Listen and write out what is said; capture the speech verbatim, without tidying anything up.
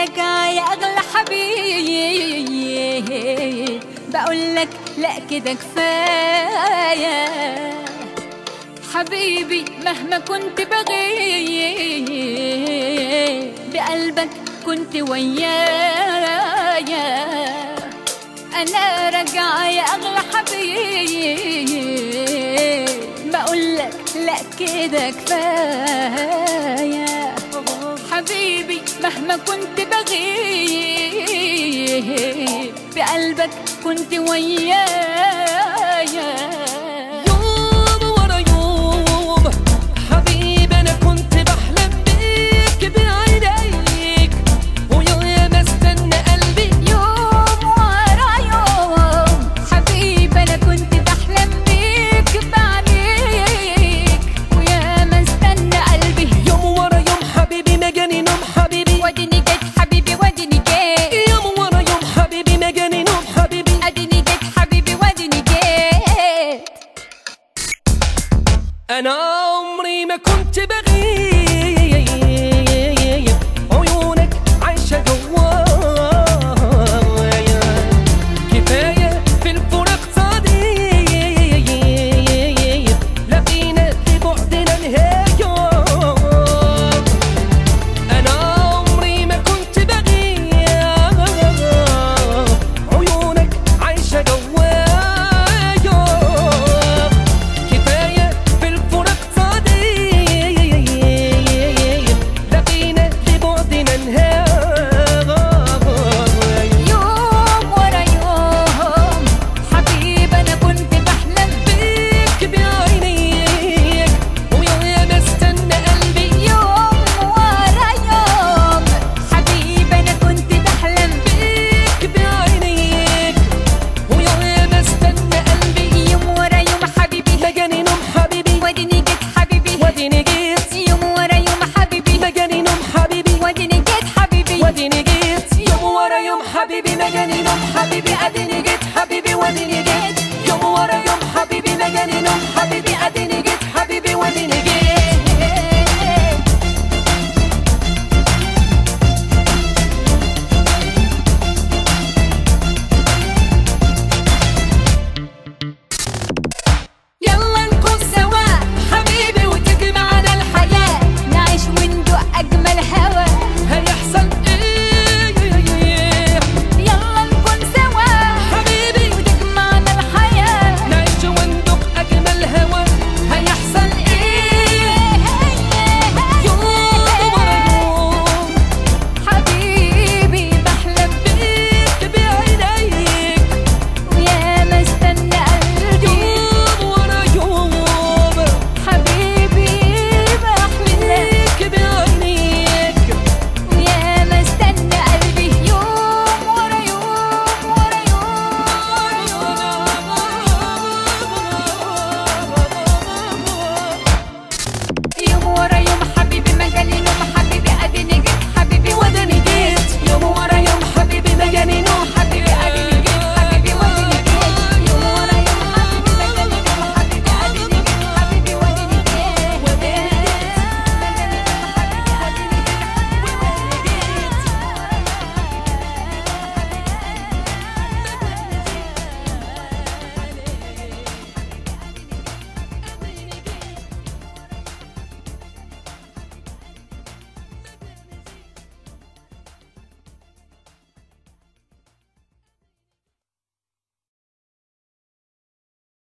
راجعة يا أغلى حبيب، بقولك لأ كده كفاية حبيبي. مهما كنت بغيب بقلبك كنت ويايا. أنا راجعة يا أغلى حبيب، بقولك لأ كده كفاية حبيبي. مهما كنت بغيب بقلبك كنت ويايا. يوم ورا يوم حبيبي أنا كنت بحلم بيك بعينيك، ويا ما استنى قلبي. يوم ورا يوم حبيبي أنا كنت بحلم بيك بعينيك، ويا ما استنى قلبي. يوم ورا يوم حبيبي ما جاني نوم حبيبي، واديني جيت حبيبي واديني جيت. يوم ورا يوم حبيبي ما جاني نوم حبيبي، اديني جيت حبيبي واديني جيت. أنا عمري ما كنت بغيب